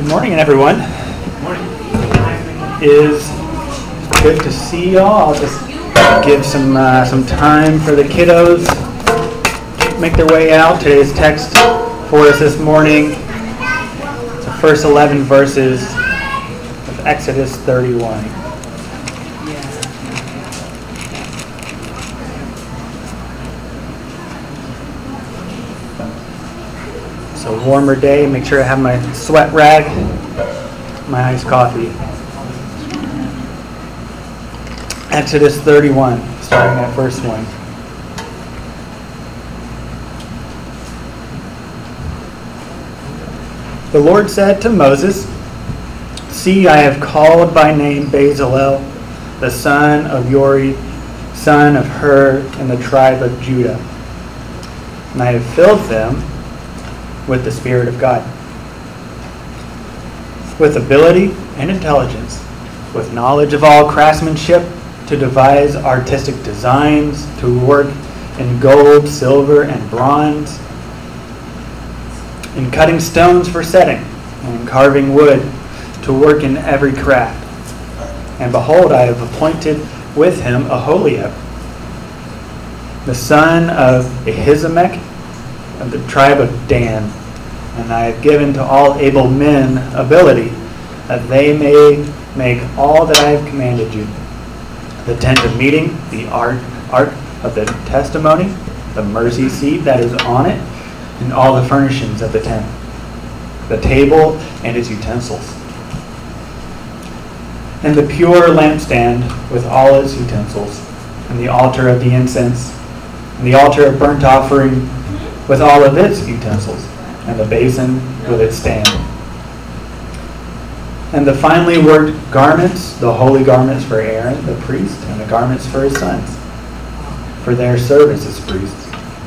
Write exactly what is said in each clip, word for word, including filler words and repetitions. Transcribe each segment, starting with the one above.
Good morning, everyone. Good morning. It is good to see y'all. I'll just give some uh, some time for the kiddos to make their way out. Today's text for us this morning is the first eleven verses of Exodus thirty-one. It's a warmer day. Make sure I have my sweat rag, my iced coffee. Exodus thirty-one, starting at verse one. The Lord said to Moses, "See, I have called by name Bezalel, the son of Uri, son of Hur, in the tribe of Judah. And I have filled them with the Spirit of God, with ability and intelligence, with knowledge of all craftsmanship, to devise artistic designs, to work in gold, silver, and bronze, in cutting stones for setting, and in carving wood, to work in every craft. And behold, I have appointed with him Aholiab, the son of Ahisamach, of the tribe of Dan. And I have given to all able men ability, that they may make all that I have commanded you: the tent of meeting, the ark, ark of the testimony, the mercy seat that is on it, and all the furnishings of the tent, the table and its utensils, and the pure lampstand with all its utensils, and the altar of the incense, and the altar of burnt offering with all of its utensils, and the basin with its stand, and the finely worked garments, the holy garments for Aaron the priest, and the garments for his sons, for their service as priests,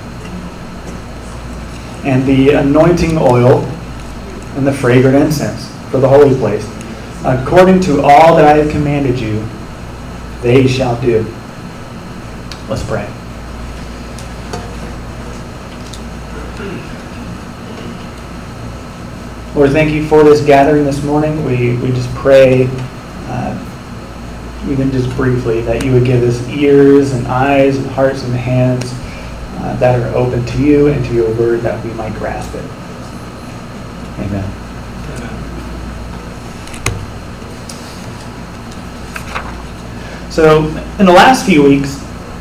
and the anointing oil and the fragrant incense for the holy place. According to all that I have commanded you, they shall do." Let's pray. Lord, thank you for this gathering this morning. We, we just pray, uh, even just briefly, that you would give us ears and eyes and hearts and hands uh, that are open to you and to your word, that we might grasp it. Amen. So, in the last few weeks,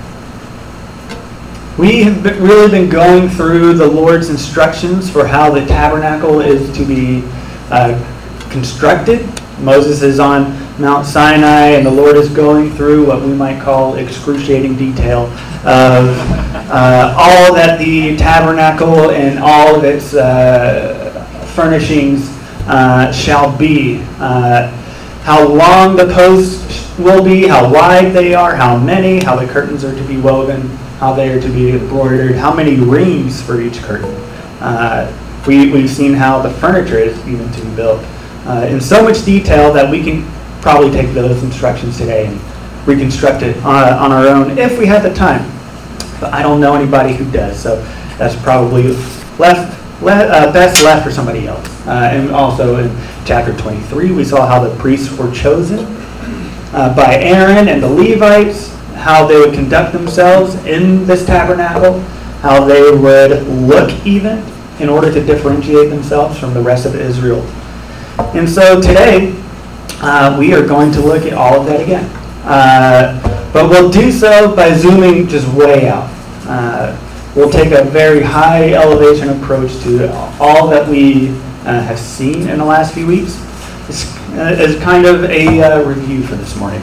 we have been, really been going through the Lord's instructions for how the tabernacle is to be uh, constructed. Moses is on Mount Sinai, and the Lord is going through what we might call excruciating detail of uh, all that the tabernacle and all of its uh, furnishings uh, shall be. Uh, how long the posts will be, how wide they are, how many, how the curtains are to be woven, how they are to be embroidered, how many rings for each curtain. Uh, we, we've seen how the furniture is even to be built uh, in so much detail that we can probably take those instructions today and reconstruct it on, on our own if we had the time. But I don't know anybody who does, so that's probably left, le- uh, best left for somebody else. Uh, and also in chapter twenty-three, we saw how the priests were chosen uh, by Aaron and the Levites, how they would conduct themselves in this tabernacle, how they would look even in order to differentiate themselves from the rest of Israel. And so today, uh, we are going to look at all of that again. Uh, but we'll do so by zooming just way out. Uh, we'll take a very high elevation approach to all that we uh, have seen in the last few weeks as kind of a uh, review for this morning.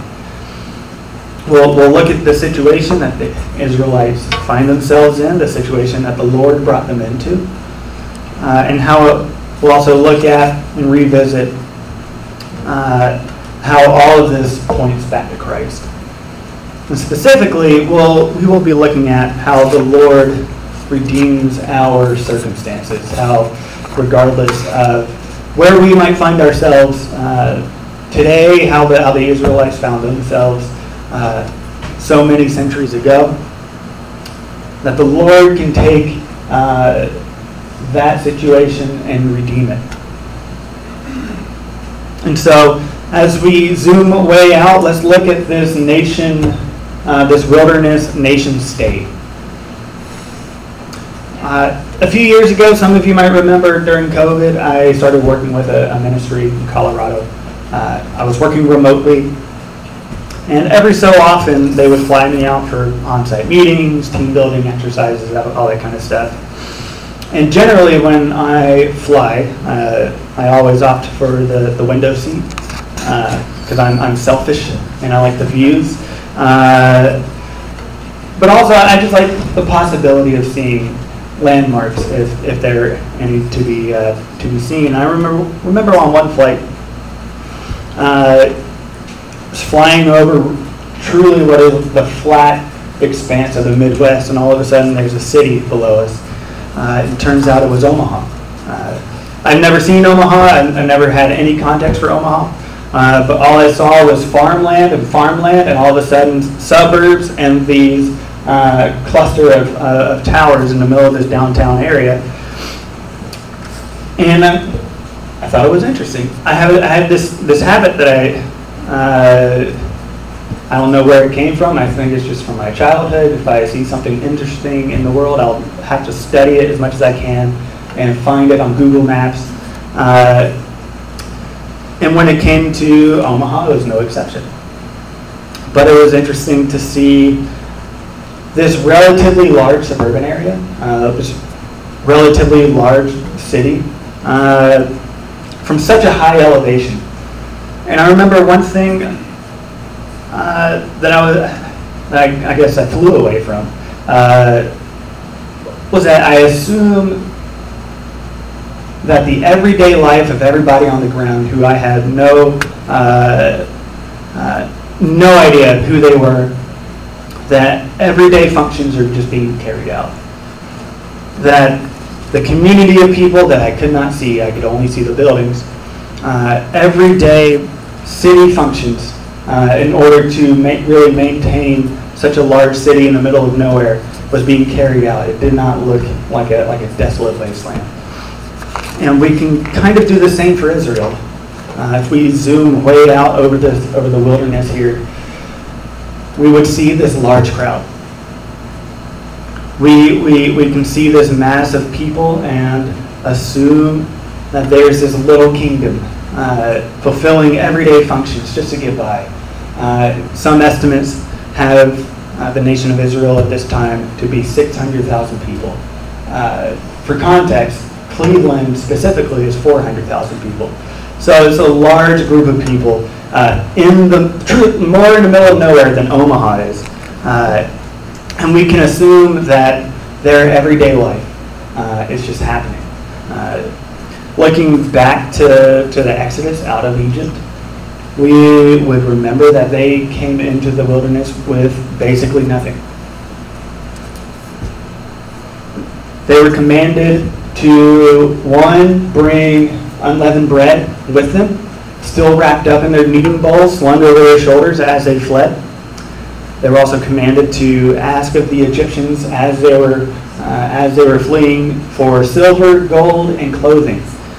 We'll, we'll look at the situation that the Israelites find themselves in, the situation that the Lord brought them into, uh, and how it, we'll also look at and revisit uh, how all of this points back to Christ. And specifically, we'll, we will be looking at how the Lord redeems our circumstances, how regardless of where we might find ourselves uh, today, how the, how the Israelites found themselves Uh, so many centuries ago, that the Lord can take uh, that situation and redeem it. And so as we zoom way out, let's look at this nation, uh, this wilderness nation state. Uh, a few years ago, some of you might remember during COVID, I started working with a, a ministry in Colorado. Uh, I was working remotely, and every so often they would fly me out for on-site meetings, team building exercises, all that kind of stuff. And generally when I fly, uh, I always opt for the, the window seat because uh, I'm, I'm selfish and I like the views. Uh, but also I just like the possibility of seeing landmarks if, if there are any to be uh, to be seen. I remember remember on one flight, uh, was flying over truly what is the flat expanse of the Midwest, and all of a sudden there's a city below us. Uh, it turns out it was Omaha. Uh, I've never seen Omaha. I've, I've never had any context for Omaha. Uh, but all I saw was farmland and farmland, and all of a sudden suburbs and these uh, cluster of, uh, of towers in the middle of this downtown area. And I, I thought it was interesting. I have I had this this habit that I uh, I don't know where it came from. I think it's just from my childhood. If I see something interesting in the world, I'll have to study it as much as I can and find it on Google Maps. Uh, and when it came to Omaha, it was no exception. But it was interesting to see this relatively large suburban area, uh, this relatively large city, uh, from such a high elevation. And I remember one thing uh, that I was, that I, I guess I flew away from, uh, was that I assume that the everyday life of everybody on the ground who I had no uh, uh, no idea who they were, that everyday functions are just being carried out. That the community of people that I could not see, I could only see the buildings, uh, everyday city functions uh, in order to ma- really maintain such a large city in the middle of nowhere was being carried out. It did not look like a like a desolate wasteland. And we can kind of do the same for Israel. Uh, if we zoom way out over the over the wilderness here, we would see this large crowd. We we we can see this mass of people and assume that there's this little kingdom uh, fulfilling everyday functions just to get by. Uh, some estimates have uh, the nation of Israel at this time to be six hundred thousand people. Uh, for context, Cleveland specifically is four hundred thousand people. So it's a large group of people uh, in the more in the middle of nowhere than Omaha is. Uh, and we can assume that their everyday life uh, is just happening. Uh, looking back to, to the Exodus out of Egypt, we would remember that they came into the wilderness with basically nothing. They were commanded to, one, bring unleavened bread with them, still wrapped up in their kneading bowls, slung over their shoulders as they fled. They were also commanded to ask of the Egyptians as they were uh, as they were fleeing for silver, gold, and clothing.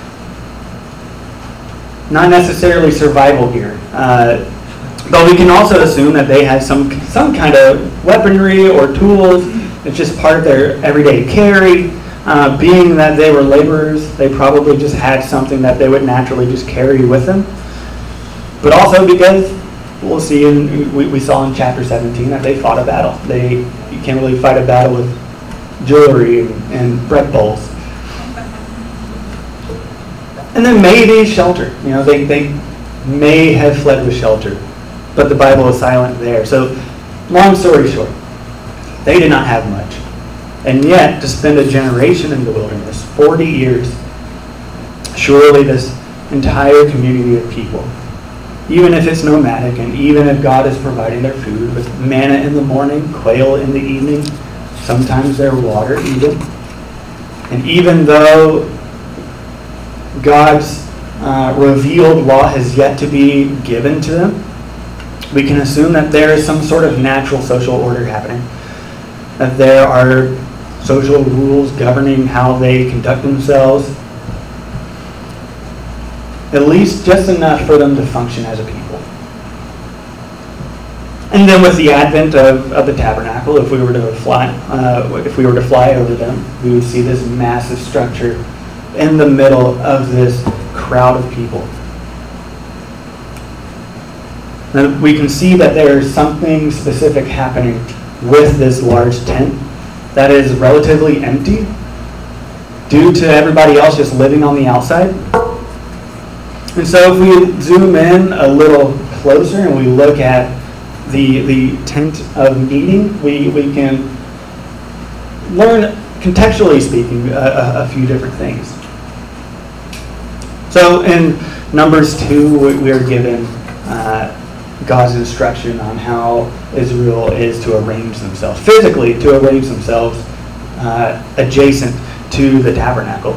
Not necessarily survival gear, uh, but we can also assume that they had some some kind of weaponry or tools. It's just part of their everyday carry. Uh, being that they were laborers, they probably just had something that they would naturally just carry with them. But also because we'll see, in, we, we saw in chapter seventeen that they fought a battle. They you can't really fight a battle with jewelry and, and bread bowls. And then maybe shelter. You know, they, they may have fled with shelter, but the Bible is silent there. So, long story short, they did not have much. And yet, to spend a generation in the wilderness, forty years, surely this entire community of people, even if it's nomadic, and even if God is providing their food with manna in the morning, quail in the evening, sometimes their water even, and even though God's uh, revealed law has yet to be given to them, we can assume that there is some sort of natural social order happening, that there are social rules governing how they conduct themselves. at least just enough for them to function as a people. And then with the advent of, of the tabernacle, if we were to fly, uh, if we were to fly over them, we would see this massive structure in the middle of this crowd of people. And we can see that there is something specific happening with this large tent that is relatively empty due to everybody else just living on the outside. And so if we zoom in a little closer and we look at the the tent of meeting, we, we can learn, contextually speaking, a, a few different things. So in Numbers two, we are given uh, God's instruction on how Israel is to arrange themselves, physically to arrange themselves uh, adjacent to the tabernacle.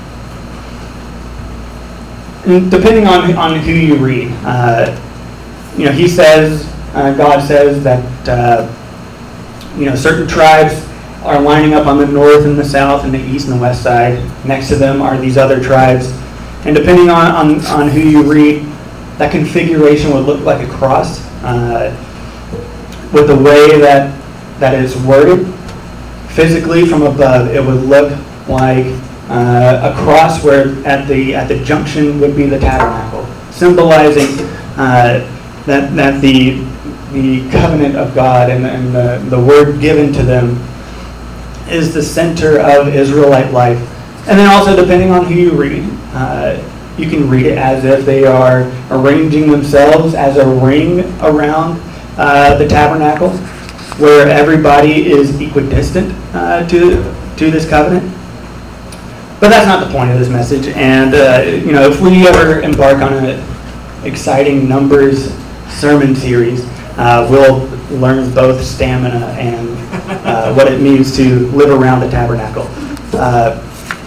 And depending on, on who you read, uh, you know, he says, Uh, God says that uh, you know certain tribes are lining up on the north and the south and the east and the west side. Next to them are these other tribes. And depending on, on, on who you read, that configuration would look like a cross. Uh, with the way that that is worded, physically from above, it would look like uh, a cross where at the at the junction would be the tabernacle, symbolizing uh, that that the the covenant of God and, and the, the word given to them is the center of Israelite life. And then also, depending on who you read, uh, you can read it as if they are arranging themselves as a ring around uh, the tabernacle, where everybody is equidistant uh, to to this covenant. But that's not the point of this message. And uh, you know, if we ever embark on an exciting Numbers sermon series, Uh, we'll learn both stamina and uh, what it means to live around the tabernacle. Uh,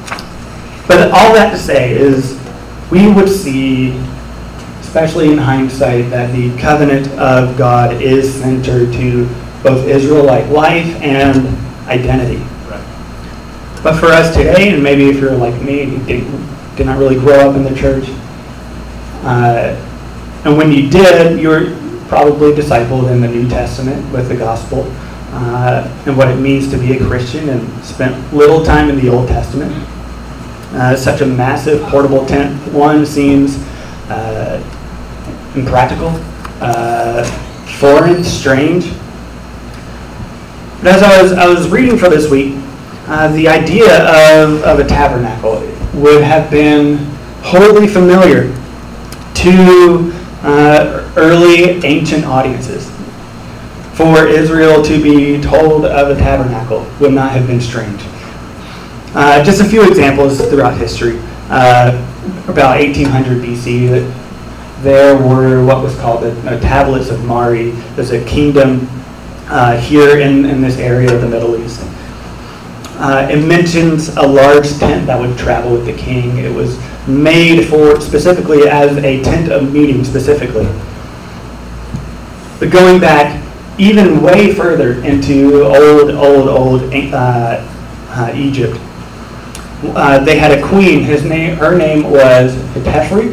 but all that to say is we would see, especially in hindsight, that the covenant of God is centered to both Israelite life and identity. Right. But for us today, and maybe if you're like me, you did, did not really grow up in the church, uh, and when you did, you were probably discipled in the New Testament with the gospel uh, and what it means to be a Christian, and spent little time in the Old Testament. Uh, such a massive portable tent, one, seems uh, impractical, uh, foreign, strange. But as I was, I was reading for this week, uh, the idea of, of a tabernacle would have been wholly familiar to Uh, early ancient audiences. For Israel to be told of a tabernacle would not have been strange. Uh, just a few examples throughout history. Uh, about eighteen hundred B C, there were what was called the uh, Tablets of Mari. There's a kingdom uh, here in, in this area of the Middle East. Uh, it mentions a large tent that would travel with the king. It was made for specifically as a tent of meeting specifically. But going back even way further into old, old, old uh, uh, Egypt, uh, they had a queen. His name, her name was Hetepri.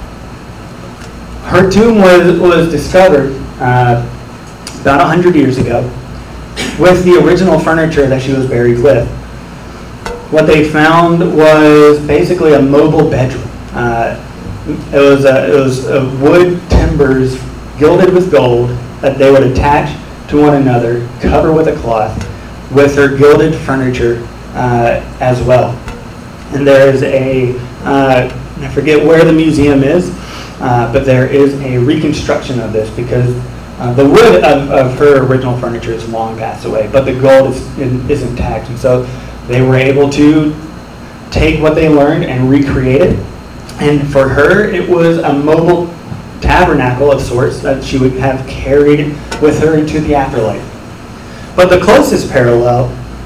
Her tomb was was discovered uh, about a hundred years ago, with the original furniture that she was buried with. What they found was basically a mobile bedroom. Uh, it was a, it was a wood timbers gilded with gold that they would attach to one another, cover with a cloth, with her gilded furniture uh, as well. And there is a, uh, I forget where the museum is, uh, but there is a reconstruction of this because Uh, the wood of, of her original furniture is long passed away, but the gold is, is intact. And so they were able to take what they learned and recreate it. And for her, it was a mobile tabernacle of sorts that she would have carried with her into the afterlife. But the closest parallel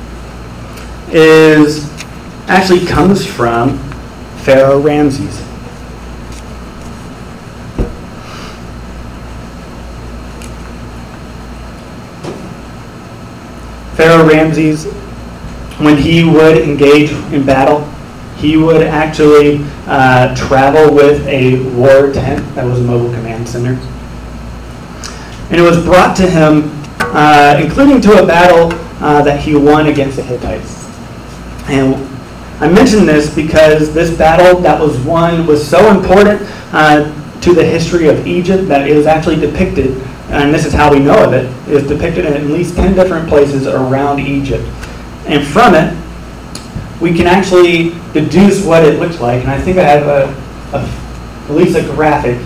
is actually comes from Pharaoh Ramses. Pharaoh Ramses, when he would engage in battle, he would actually uh, travel with a war tent that was a mobile command center. And it was brought to him, uh, including to a battle uh, that he won against the Hittites. And I mention this because this battle that was won was so important uh, to the history of Egypt that it was actually depicted, and this is how we know of it, it was depicted in at least ten different places around Egypt. And from it, we can actually deduce what it looks like. And I think I have a, a at least a graphic.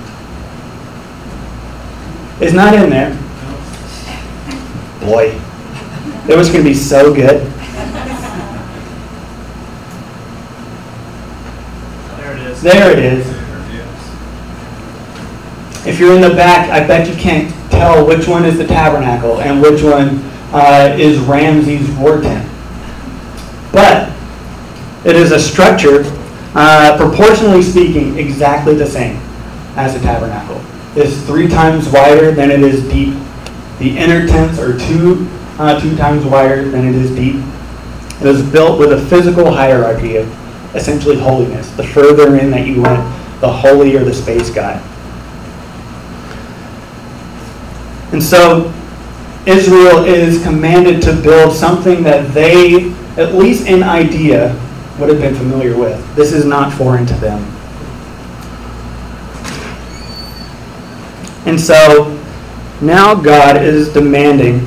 It's not in there. Boy, it was going to be so good. There it is. There it is. If you're in the back, I bet you can't tell which one is the tabernacle and which one uh, is Ramses' war tent. But it is a structure, uh, proportionally speaking, exactly the same as the tabernacle. It's three times wider than it is deep. The inner tents are two, uh, two times wider than it is deep. It was built with a physical hierarchy of essentially holiness. The further in that you went, the holier the space got. And so Israel is commanded to build something that they, at least in idea, would have been familiar with. This is not foreign to them. And so now God is demanding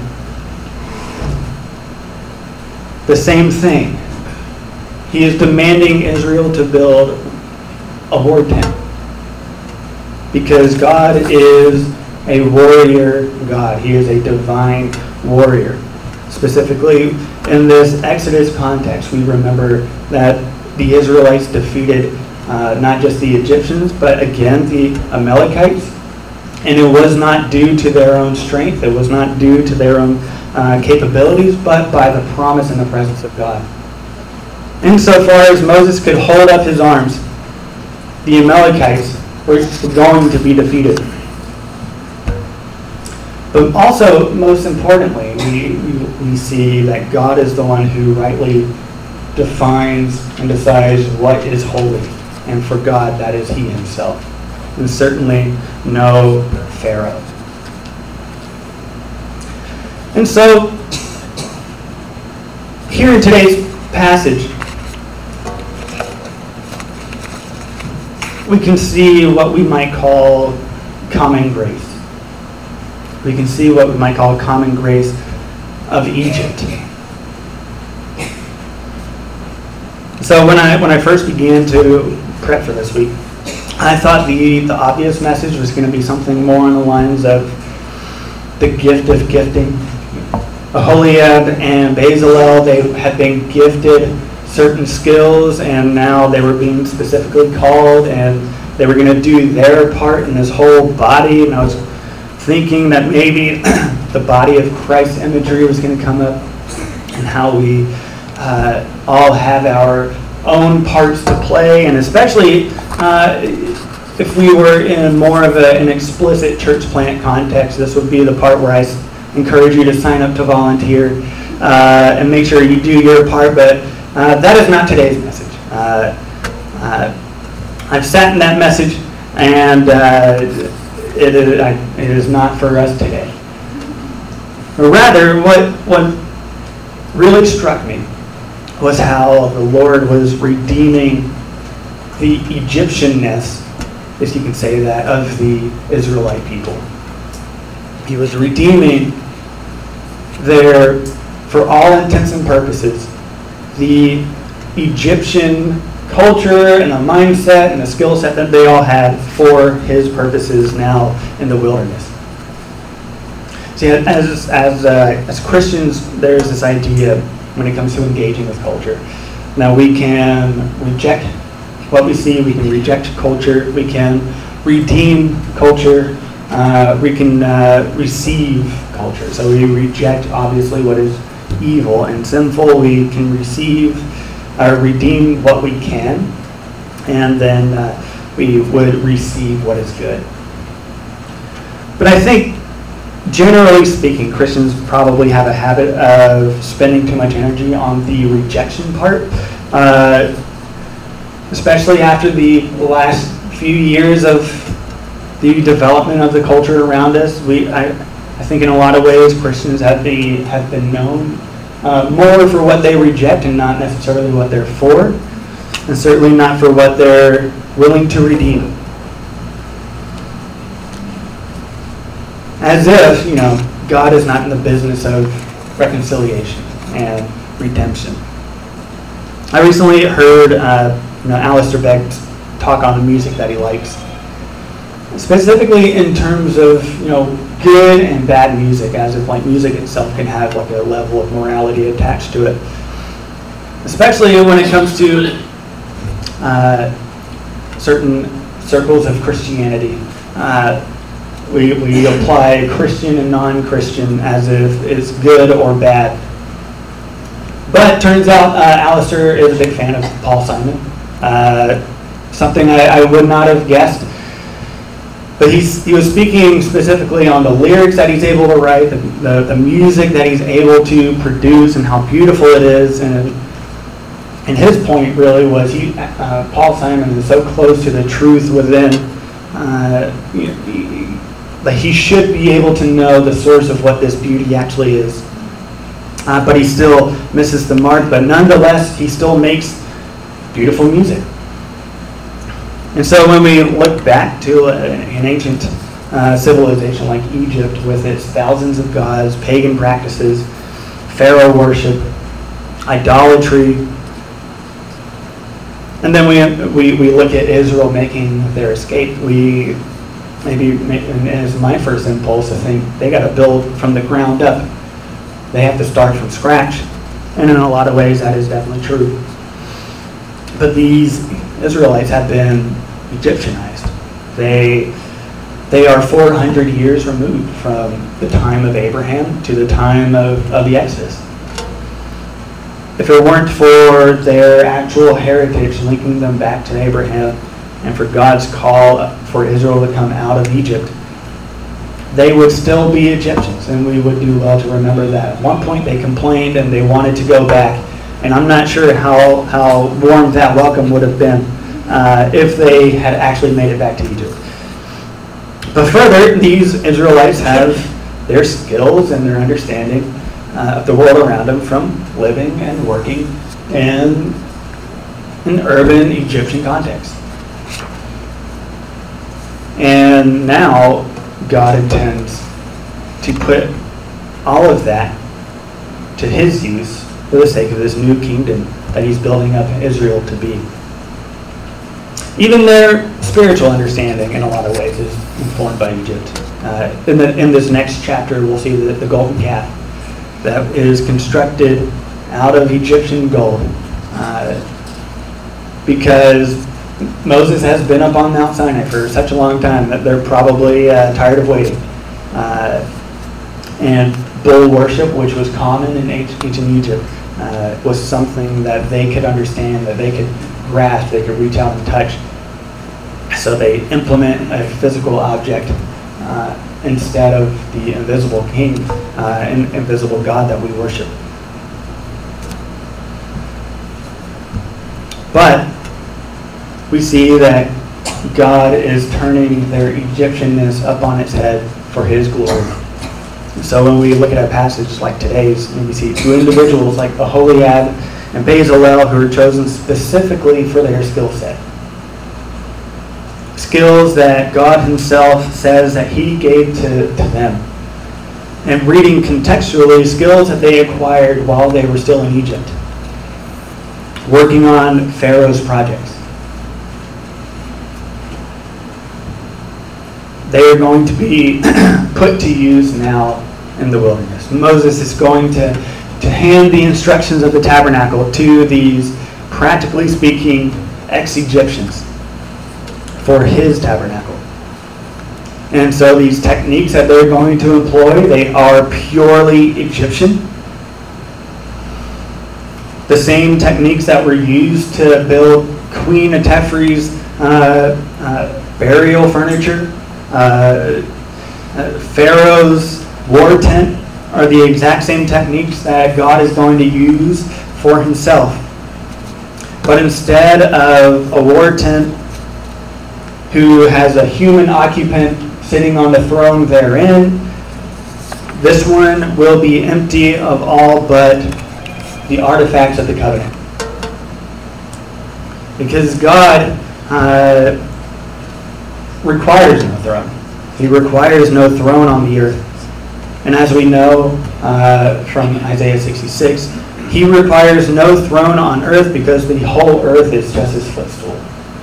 the same thing. He is demanding Israel to build a war tent. Because God is a warrior God. He is a divine warrior. Specifically, in this Exodus context, we remember that the Israelites defeated uh, not just the Egyptians, but again the Amalekites. And it was not due to their own strength. It was not due to their own uh, capabilities, but by the promise and the presence of God. Insofar as Moses could hold up his arms, the Amalekites were going to be defeated. But also, most importantly, we, we, we see that God is the one who rightly defines and decides what is holy. And for God, that is He Himself. And certainly no Pharaoh. And so, here in today's passage, we can see what we might call common grace. We can see what we might call common grace of Egypt. So when I when I first began to prep for this week, I thought the, the obvious message was going to be something more on the lines of the gift of gifting. Aholiab and Bezalel, they had been gifted certain skills, and now they were being specifically called, and they were going to do their part in this whole body. And I was thinking that maybe the body of Christ imagery was going to come up, and how we uh, all have our own parts to play, and especially uh, if we were in more of a, an explicit church plant context, this would be the part where I encourage you to sign up to volunteer uh, and make sure you do your part, but uh, that is not today's message. Uh, uh, I've sat in that message, and uh, it, is, I, it is not for us today. Or rather, what, what really struck me was how the Lord was redeeming the Egyptianness, if you can say that, of the Israelite people. He was redeeming their, for all intents and purposes, the Egyptian culture and the mindset and the skill set that they all had for His purposes now in the wilderness. See, as as uh, as Christians, there's this idea when it comes to engaging with culture. Now, we can reject what we see, we can reject culture, we can redeem culture, uh, we can uh, receive culture. So we reject, obviously, what is evil and sinful. We can receive or redeem what we can, and then uh, we would receive what is good. But I think, generally speaking, Christians probably have a habit of spending too much energy on the rejection part. Uh, especially after the last few years of the development of the culture around us. We, I, I think in a lot of ways, Christians have, be, have been known uh, more for what they reject and not necessarily what they're for, and certainly not for what they're willing to redeem. As if, you know, God is not in the business of reconciliation and redemption. I recently heard uh, you know, Alistair Begg talk on the music that he likes, specifically in terms of, you know, good and bad music, as if like music itself can have like a level of morality attached to it. Especially when it comes to uh, certain circles of Christianity. Uh, we, we apply Christian and non-Christian as if it's good or bad. But turns out uh, Alistair is a big fan of Paul Simon. Uh, something I, I would not have guessed. But he's, he was speaking specifically on the lyrics that he's able to write, the, the, the music that he's able to produce, and how beautiful it is. And, and his point really was he, uh, Paul Simon is so close to the truth within uh, he, that he should be able to know the source of what this beauty actually is. Uh, but he still misses the mark. But nonetheless, he still makes beautiful music. And so when we look back to a, an ancient uh, civilization like Egypt with its thousands of gods, pagan practices, pharaoh worship, idolatry, and then we, we, we look at Israel making their escape, we maybe, and as my first impulse, I think they got to build from the ground up. They have to start from scratch. And in a lot of ways, that is definitely true. But these Israelites have been Egyptianized. They they are four hundred years removed from the time of Abraham to the time of, of the Exodus. If it weren't for their actual heritage linking them back to Abraham and for God's call for Israel to come out of Egypt, they would still be Egyptians, and we would do well to remember that. At one point they complained and they wanted to go back, and I'm not sure how, how warm that welcome would have been uh, if they had actually made it back to Egypt. But further, these Israelites have their skills and their understanding uh, of the world around them from living and working in an urban Egyptian context. And now God intends to put all of that to his use for the sake of this new kingdom that he's building up Israel to be. Even their spiritual understanding, in a lot of ways, is informed by Egypt. Uh, in, the, in this next chapter, we'll see the, the golden calf that is constructed out of Egyptian gold, uh, because Moses has been up on Mount Sinai for such a long time that they're probably uh, tired of waiting. Uh, and bull worship, which was common in ancient Egypt, uh, was something that they could understand, that they could grasp, they could reach out and touch. So they implement a physical object uh, instead of the invisible king uh, and invisible God that we worship. But we see that God is turning their Egyptianness up on its head for his glory. So when we look at a passage like today's, and we see two individuals like Aholiab and Bezalel who are chosen specifically for their skill set. Skills that God himself says that he gave to, to them. And reading contextually, skills that they acquired while they were still in Egypt, working on Pharaoh's projects. They are going to be put to use now in the wilderness. Moses is going to, to hand the instructions of the tabernacle to these, practically speaking, ex-Egyptians for his tabernacle. And so these techniques that they're going to employ, they are purely Egyptian. The same techniques that were used to build Queen Atefri's uh, uh, burial furniture, Uh, uh, Pharaoh's war tent, are the exact same techniques that God is going to use for himself. But instead of a war tent who has a human occupant sitting on the throne therein, this one will be empty of all but the artifacts of the covenant. Because God uh, requires no throne. He requires no throne on the earth. And as we know uh, from Isaiah sixty-six, He requires no throne on earth because the whole earth is just His footstool.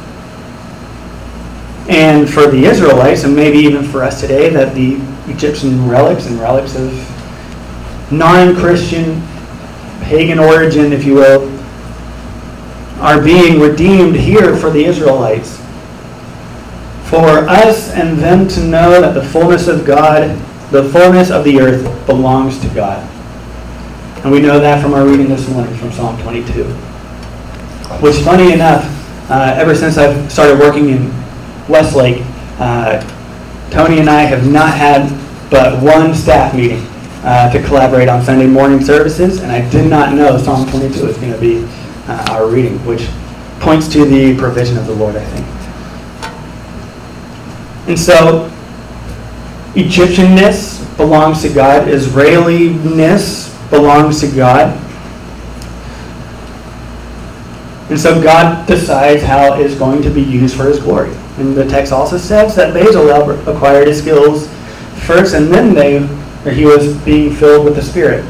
And for the Israelites, and maybe even for us today, that the Egyptian relics and relics of non-Christian, pagan origin, if you will, are being redeemed here for the Israelites. For us and them to know that the fullness of God, the fullness of the earth belongs to God. And we know that from our reading this morning from Psalm twenty-two. Which, funny enough, uh, ever since I've started working in Westlake, uh, Tony and I have not had but one staff meeting uh, to collaborate on Sunday morning services, and I did not know Psalm twenty-two was going to be uh, our reading, which points to the provision of the Lord, I think. And so, Egyptianness belongs to God. Israeliness belongs to God. And so God decides how it is going to be used for His glory. And the text also says that Bezalel acquired his skills first, and then they, or he was being filled with the Spirit.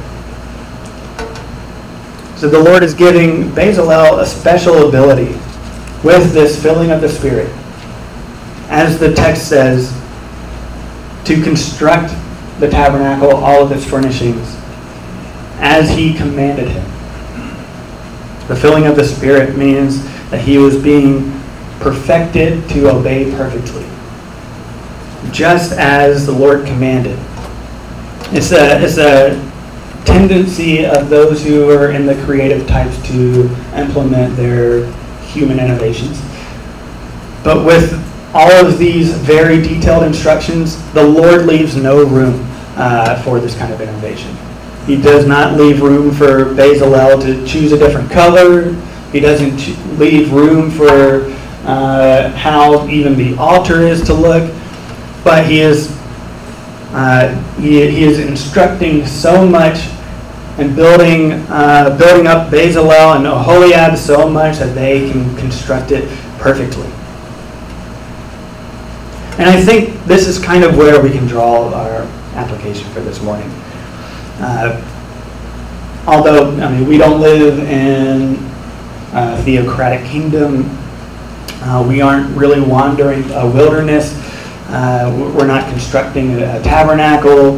So the Lord is giving Bezalel a special ability with this filling of the Spirit, as the text says, to construct the tabernacle, all of its furnishings, as He commanded him. The filling of the Spirit means that he was being perfected to obey perfectly, just as the Lord commanded. It's a, it's a tendency of those who are in the creative types to implement their human innovations. But with all of these very detailed instructions, the Lord leaves no room uh, for this kind of innovation. He does not leave room for Bezalel to choose a different color. He doesn't ch- leave room for uh, how even the altar is to look. But he is uh, he, he is instructing so much and building uh, building up Bezalel and Oholiab so much that they can construct it perfectly. And I think this is kind of where we can draw our application for this morning. Uh, although, I mean, we don't live in a theocratic kingdom. Uh, we aren't really wandering a wilderness. Uh, we're not constructing a, a tabernacle.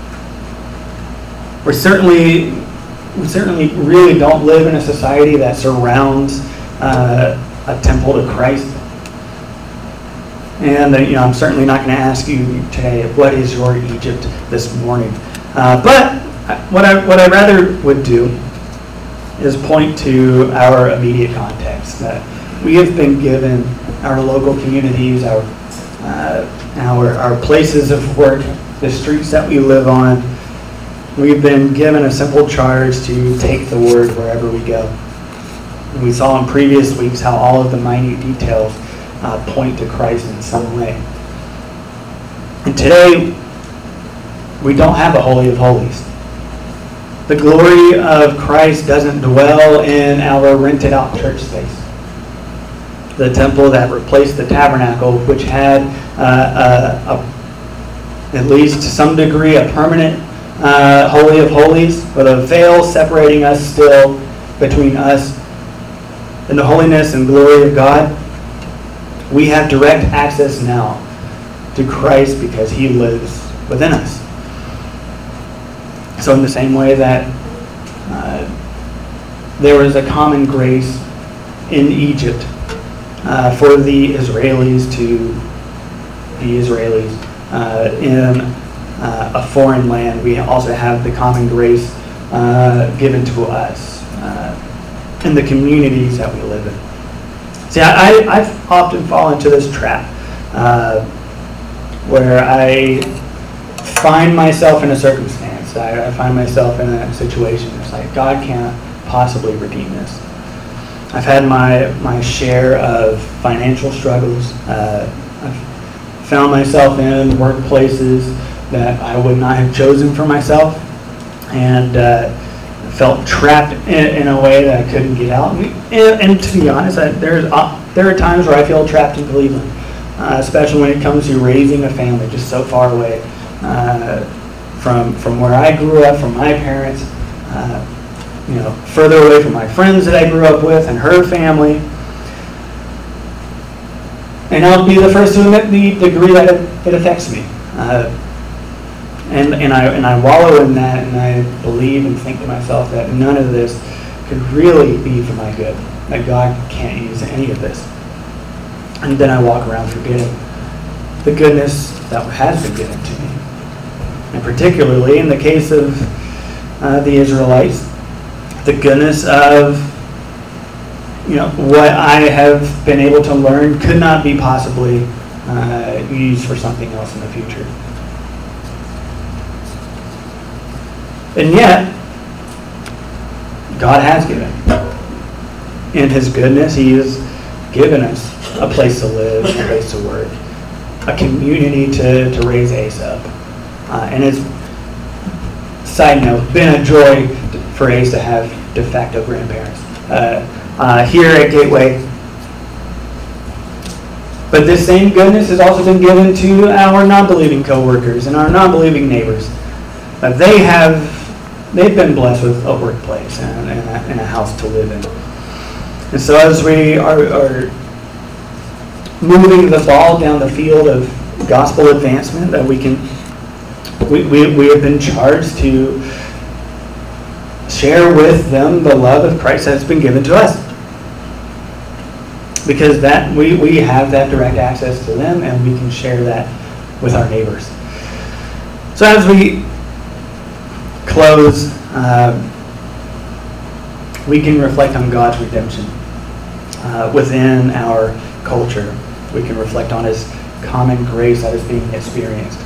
We're certainly, we certainly really don't live in a society that surrounds uh, a temple to Christ. And uh, you know, I'm certainly not going to ask you today, what is your Egypt this morning? Uh, but what I what I rather would do is point to our immediate context, that we have been given our local communities, our uh, our our places of work, the streets that we live on. We've been given a simple charge to take the word wherever we go. And we saw in previous weeks how all of the minute details Uh, point to Christ in some way. And today, we don't have a Holy of Holies. The glory of Christ doesn't dwell in our rented out church space. The temple that replaced the tabernacle, which had uh, a, a, at least to some degree a permanent uh, Holy of Holies, with a veil separating us still between us and the holiness and glory of God. We have direct access now to Christ because He lives within us. So in the same way that uh, there was a common grace in Egypt uh, for the Israelis to be Israelis uh, in uh, a foreign land, we also have the common grace uh, given to us uh, in the communities that we live in. See, I, I've often fallen into this trap uh, where I find myself in a circumstance. I, I find myself in a situation. It's like, God can't possibly redeem this. I've had my, my share of financial struggles. Uh, I've found myself in workplaces that I would not have chosen for myself, and uh, felt trapped in, in a way that I couldn't get out. And, and to be honest, I, there's uh, there are times where I feel trapped in Cleveland, uh, especially when it comes to raising a family just so far away uh, from from where I grew up, from my parents, uh, you know, further away from my friends that I grew up with and her family. And I'll be the first to admit the degree that it, it affects me. Uh, And and I and I wallow in that, and I believe and think to myself that none of this could really be for my good, that God can't use any of this. And then I walk around forgetting the goodness that has been given to me. And particularly in the case of uh, the Israelites, the goodness of, you know, what I have been able to learn could not be possibly uh, used for something else in the future. And yet, God has given. In His goodness, He has given us a place to live, a place to work, a community to, to raise Ace up. Uh, and it's, side note, been a joy for Ace to have de facto grandparents uh, uh, here at Gateway. But this same goodness has also been given to our non-believing coworkers and our non-believing neighbors. Uh, they have They've been blessed with a workplace and, and, a, and a house to live in. And so as we are, are moving the ball down the field of gospel advancement, that we can, we, we, we have been charged to share with them the love of Christ that's been given to us. Because that we, we have that direct access to them, and we can share that with our neighbors. So as we close, uh, we can reflect on God's redemption uh, within our culture. We can reflect on His common grace that is being experienced.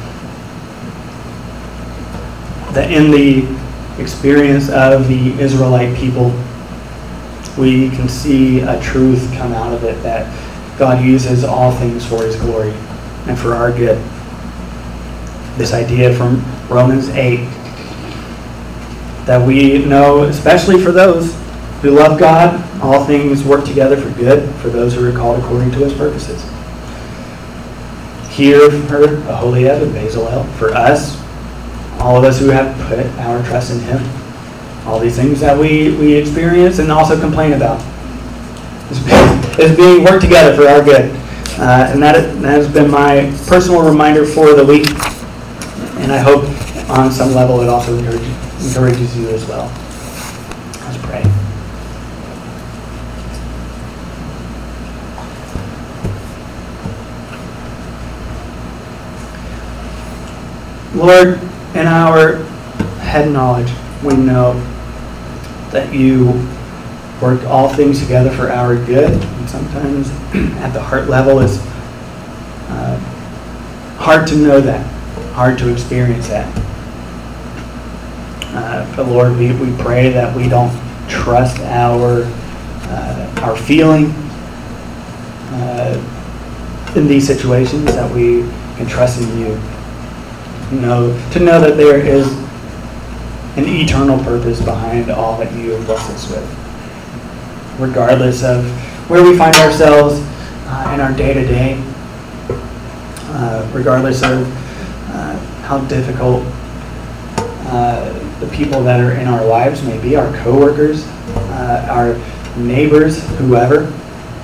That in the experience of the Israelite people, we can see a truth come out of it, that God uses all things for His glory and for our good. This idea from Romans eight, that we know, especially for those who love God, all things work together for good for those who are called according to His purposes. Here for Aholiab and Bezalel, for us, all of us who have put our trust in Him, all these things that we, we experience and also complain about is being, is being worked together for our good. Uh, and that, that has been my personal reminder for the week. And I hope on some level it also encourages, encourages you as well. Let's pray. Lord, in our head knowledge, we know that You work all things together for our good. And sometimes at the heart level it's uh, hard to know that, hard to experience that. Uh, but Lord, we, we pray that we don't trust our uh, our feeling uh, in these situations, that we can trust in You. Know, to know that there is an eternal purpose behind all that You have blessed us with. Regardless of where we find ourselves uh, in our day-to-day, uh, regardless of uh, how difficult uh, the people that are in our lives may be, our coworkers, uh, our neighbors, whoever.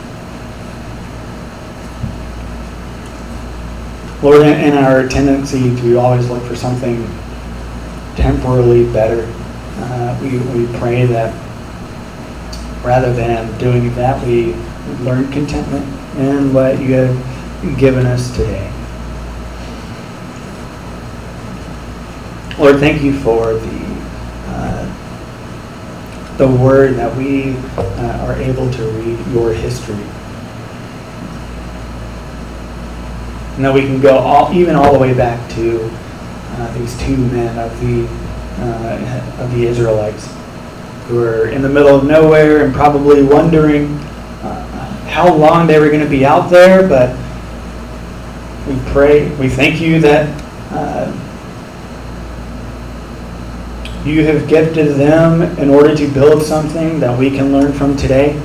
Lord, in our tendency to always look for something temporarily better, uh, we, we pray that rather than doing that, we learn contentment in what You have given us today. Lord, thank You for the uh, the Word, that we uh, are able to read Your history. And that we can go all, even all the way back to uh, these two men of the uh, of the Israelites, who are in the middle of nowhere and probably wondering uh, how long they were going to be out there, but we pray, we thank you that uh, you have gifted them in order to build something that we can learn from today.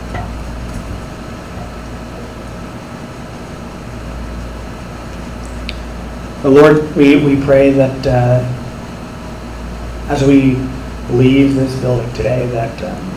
But Lord, we, we pray that uh, as we leave this building today, that um,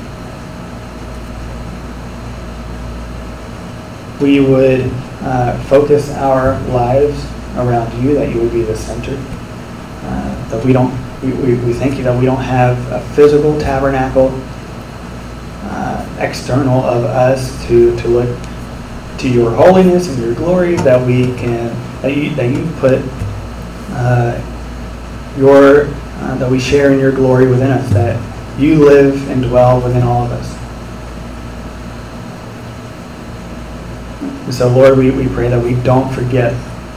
we would uh, focus our lives around you, that you would be the center, uh, that we don't, we, we, we thank you that we don't have a physical tabernacle uh, external of us to, to look to your holiness and your glory, that we can, that you, that you put uh, your, uh, that we share in your glory within us, that you live and dwell within all of us. And so, Lord, we, we pray that we don't forget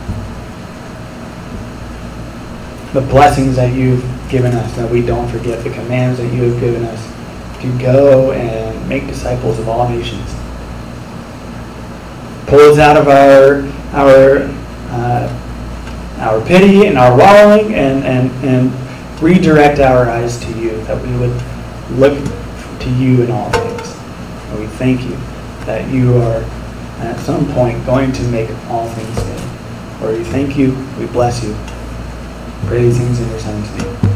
the blessings that you've given us, that we don't forget the commands that you have given us to go and make disciples of all nations. Pull us out of our our uh, our pity and our wallowing, and, and, and redirect our eyes to you, that we would look to you in all things. And we thank you that you are at some point going to make all things new. Lord, we thank you, we bless you. Pray these things in your Son's name.